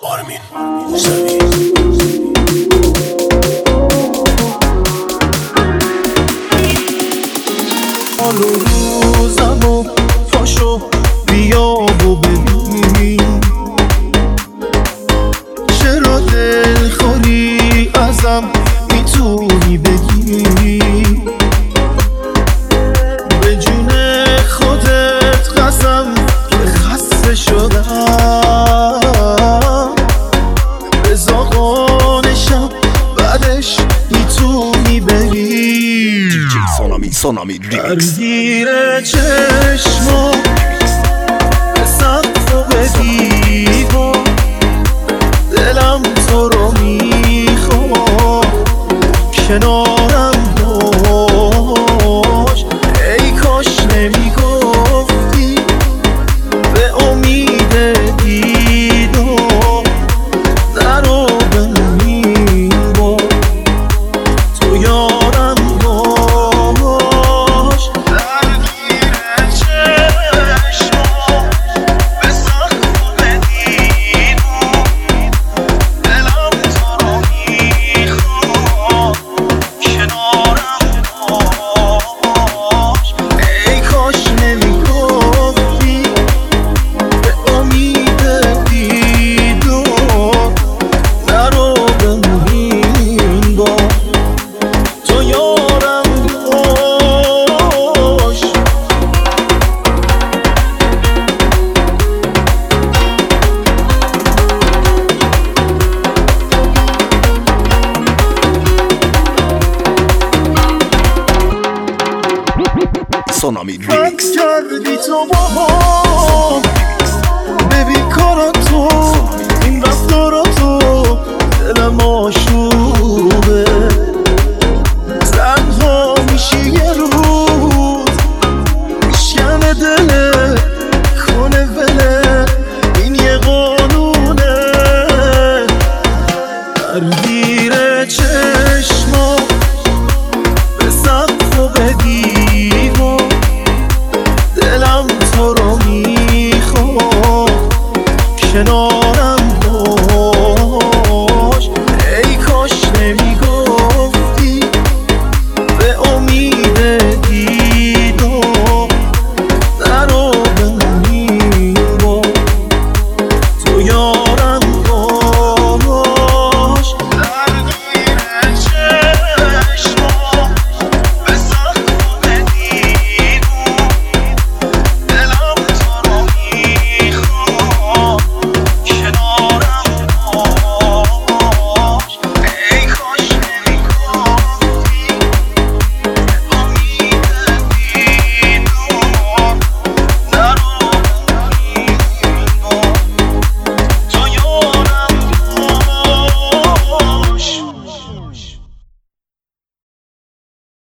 آرمین زمین حال و روزم و پاشو بیا و ببین چرا دلخوری ازم میتونی بگی به جون خودت قسم که خسته شدم به زاغانشم بعدش میتونی بری سونامی درگیر چشما به سقف و به دیوار دلم تو رو میخواد کنارم باش ای کاش نمیگفتی به امید دیدار درو بمین با تو یارم باش درگیر چشما به سقف و به دیوار دلم تو رو میخواد کنارم باش ای کاش نمیگفتی به امید دیدار درو بمین با تو یارم باش سونامی بد کردی تو با هم ببین کارا تو